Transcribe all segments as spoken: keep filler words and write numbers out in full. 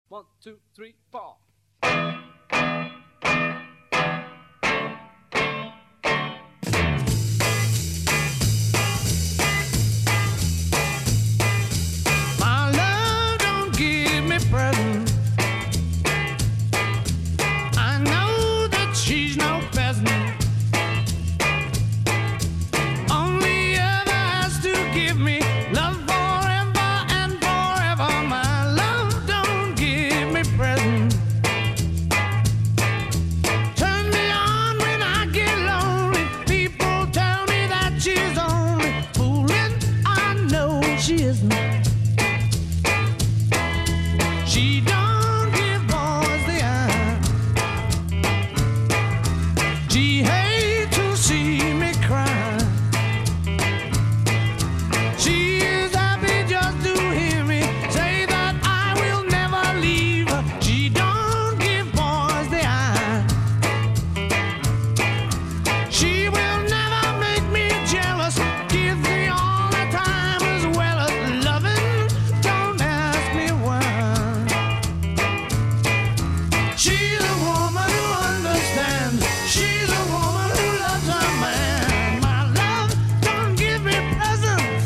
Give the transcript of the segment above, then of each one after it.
One, two, three, four. My love don't give me presents. I know that she's no peasant. Only ever has to give me love forever and forever. My love don't give me presents. Turn me on when I get lonely. People tell me that she's only fooling. I know she isn't. She don't give boys the eye. She hates to see me cry. She is happy just to hear me say that I will never leave her. She don't give boys the eye. She will never make me jealous. Gives me all the time as well as loving. Don't ask me why. She's a woman who understands. She's a woman who loves her man. My love don't give me presents.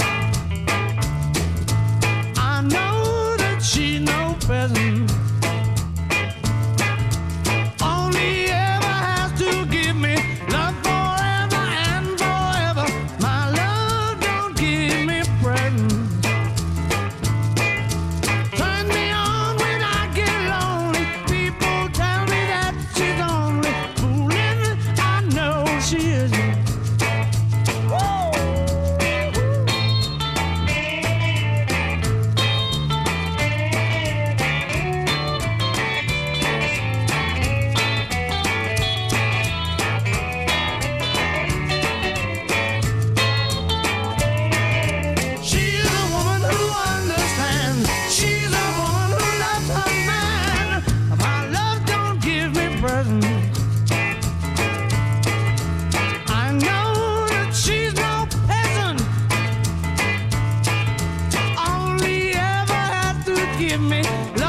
I know that she's no peasant. Only ever has to give me love forever and forever. My love don't give me presents. Turn me on when I get lonely. People tell me that she's only fooling. I know she isn't. She's a woman who understands. She's a woman who loves her man. My love don't give me presents. I know that she's no peasant. Only ever had to give me